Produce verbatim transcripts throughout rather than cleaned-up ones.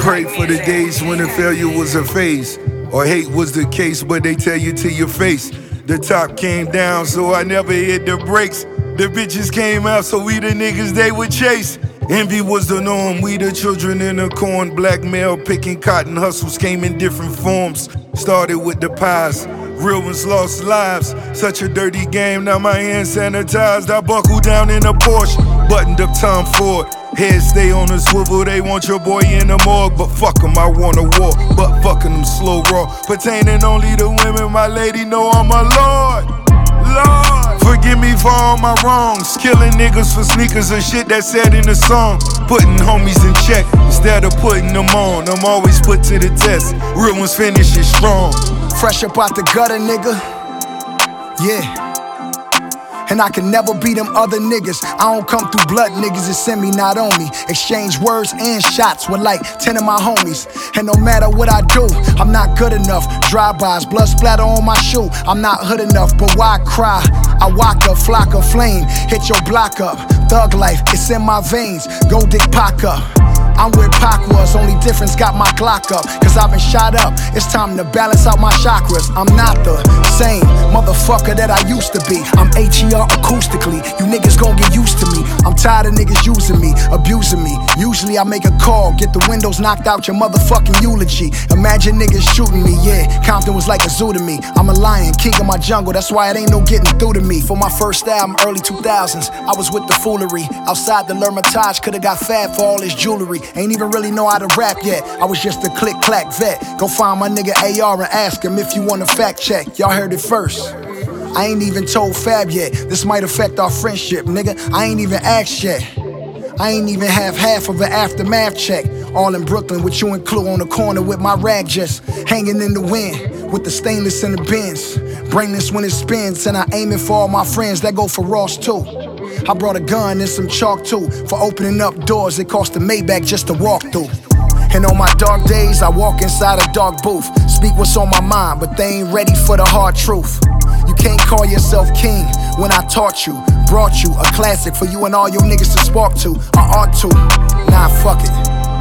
pray for the days when the failure was a phase, or hate was the case, but they tell you to your face. The top came down, so I never hit the brakes. The bitches came out, so we the niggas they would chase. Envy was the norm, we the children in the corn. Blackmail, picking cotton, hustles came in different forms. Started with the pies, real ones lost lives. Such a dirty game, now my hands sanitized. I buckle down in a Porsche, buttoned up Tom Ford. Head stay on the swivel, they want your boy in the morgue. But fuck 'em, I wanna war, but fucking them slow raw. Pertaining only to women, my lady know I'm a lord. Lord, forgive me for all my wrongs. Killing niggas for sneakers and shit that's said in the song. Putting homies in check instead of putting them on. I'm always put to the test, real ones finish it strong. Fresh up out the gutter, nigga. Yeah. And I can never be them other niggas. I don't come through blood, niggas, it's send me, not on me. Exchange words and shots with like ten of my homies. And no matter what I do, I'm not good enough. Drive-bys, blood splatter on my shoe. I'm not hood enough, but why cry? I walk up, flock of flame, hit your block up. Thug life, it's in my veins. Go dig Pac up. I'm where Pac was, only difference got my Glock up. Cause I've been shot up, it's time to balance out my chakras. I'm not the same motherfucker that I used to be. I'm H E R acoustically, you niggas gon' get used to me. I'm tired of niggas using me, abusing me. Usually I make a call, get the windows knocked out your motherfucking eulogy. Imagine niggas shooting me, yeah, Compton was like a zoo to me. I'm a lion, king of my jungle, that's why it ain't no getting through to me. For my first album, early two thousands, I was with the foolery. Outside the L'Hermitage, could've got fat for all his jewelry. Ain't even really know how to rap yet, I was just a click-clack vet. Go find my nigga A R and ask him if you wanna fact check. Y'all heard it first. I ain't even told Fab yet, this might affect our friendship, nigga. I ain't even asked yet. I ain't even have half of an aftermath check. All in Brooklyn with you and Clue on the corner with my rag just hanging in the wind. With the stainless in the bins, brainless when it spins. And I aim it for all my friends that go for Ross too. I brought a gun and some chalk too. For opening up doors, it cost a Maybach just to walk through. And on my dark days, I walk inside a dark booth. Speak what's on my mind, but they ain't ready for the hard truth. You can't call yourself king when I taught you. Brought you a classic for you and all your niggas to spark to. I ought to, nah fuck it.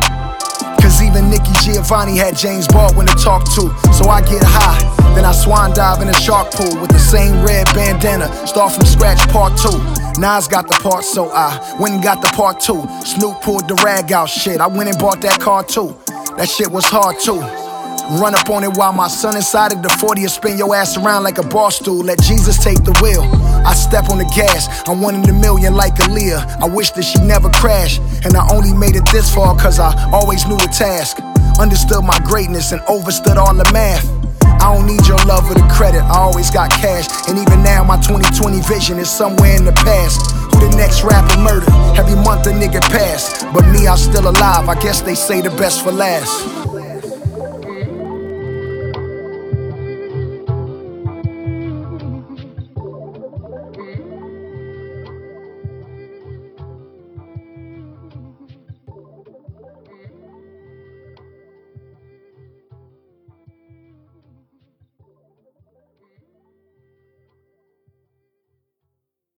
Cause even Nicky Giovanni had James Baldwin to talk to. So I get high, then I swan dive in a shark pool with the same red bandana. Start from scratch, part two. Nas got the part, so I went and got the part two. Snoop pulled the rag out, shit, I went and bought that car too. That shit was hard too. Run up on it while my son inside of the forty and spin your ass around like a bar stool. Let Jesus take the wheel. I step on the gas, I'm one in a million like Aaliyah. I wish that she never crashed, and I only made it this far cause I always knew the task. Understood my greatness and overstood all the math. I don't need your love or the credit, I always got cash. And even now my twenty twenty vision is somewhere in the past. Who the next rapper murder? Every month a nigga pass. But me, I'm still alive, I guess they say the best for last.